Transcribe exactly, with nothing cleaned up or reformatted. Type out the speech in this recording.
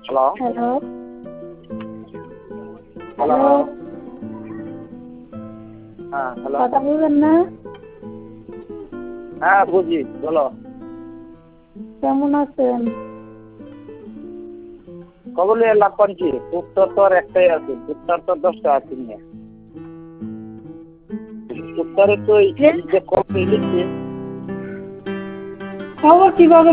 Hello hello hello hello হ্যাঁ hello কথা বলবেন না? হ্যাঁ বুঝি বলো। কেমন আছেন? কবলে লাভ করছি উত্তর তো আর একটাই আছে, উত্তর তো দশটা আছে নিয়ে উত্তরে তো এই যে কবে লিখছে খবর কিভাবে